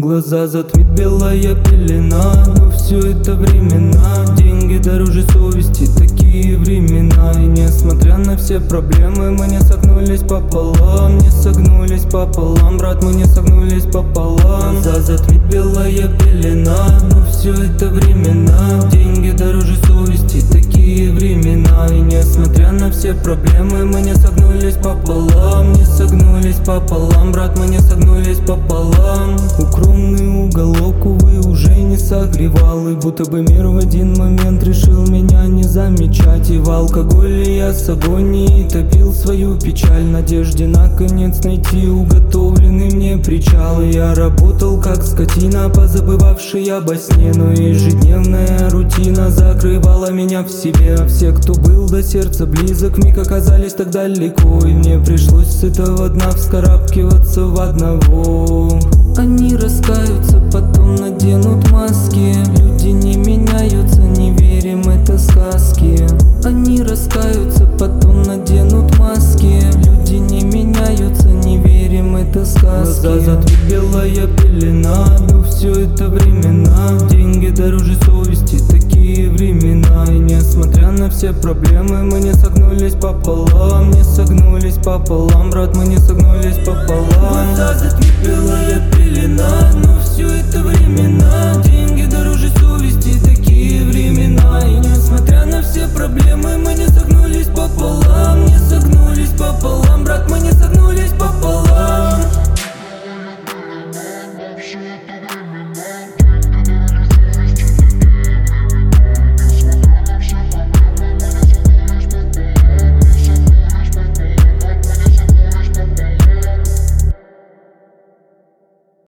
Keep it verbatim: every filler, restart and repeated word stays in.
Глаза затмит белая пелена, но все это времена. Деньги дороже совести, такие времена. И несмотря на все проблемы, мы не согнулись пополам. Не согнулись пополам, брат, мы не согнулись пополам. Глаза затмит белая пелена, но все это времена. Деньги дороже совести, такие времена. И несмотря на все проблемы, мы не согнулись пополам. Не согнулись пополам, брат, мы не согнулись пополам. Укромный уголок, увы, уже не согревал. И будто бы мир в один момент решил меня не замечать. И в алкоголе я с агонией топил свою печаль, в надежде наконец найти уготовленный мне причал. И я работал как скотина, позабывавший обо сне, но ежедневная рутина закрывала меня в себе. А все, кто был до сердца близок, вмиг оказались так далеко. И мне пришлось с этого дна вскарабкиваться в одного. Они раскаются, потом наденут маски. Люди не меняются, не верим, это сказки. Они раскаются, потом наденут маски. Люди не меняются, не верим, это сказки. Глаза затмит белая пелена, но все это времена. Деньги дороже совести, такие времена. И несмотря на все проблемы, мы не согнулись пополам. Не согнулись пополам, брат, мы не согнулись пополам. Глаза затмит белая пелена, но все это время.